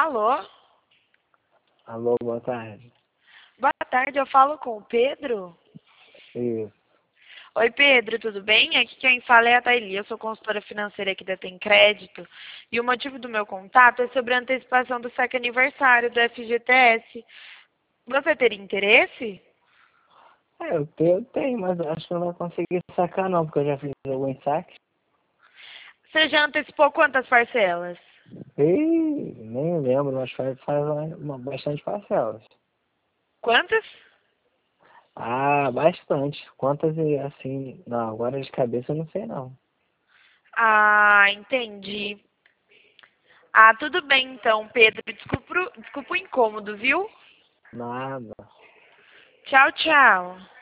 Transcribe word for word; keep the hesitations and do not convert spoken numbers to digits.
Alô? Alô, boa tarde. Boa tarde, eu falo com o Pedro? Isso. Oi, Pedro, tudo bem? Aqui quem fala é a Thaili, eu sou consultora financeira aqui da Tem Crédito. E o motivo do meu contato é sobre a antecipação do saque aniversário do F G T S. Você teria interesse? É, eu tenho, eu tenho, mas acho que eu não vou conseguir sacar não, porque eu já fiz alguns saques. Você já antecipou quantas parcelas? E nem lembro, mas faz, faz uma, bastante parcelas. Quantas? Ah, bastante. Quantas e assim, não, agora de cabeça eu não sei não. Ah, entendi. Ah, tudo bem então, Pedro. Desculpa, o- desculpa o incômodo, viu? Nada. Tchau, tchau.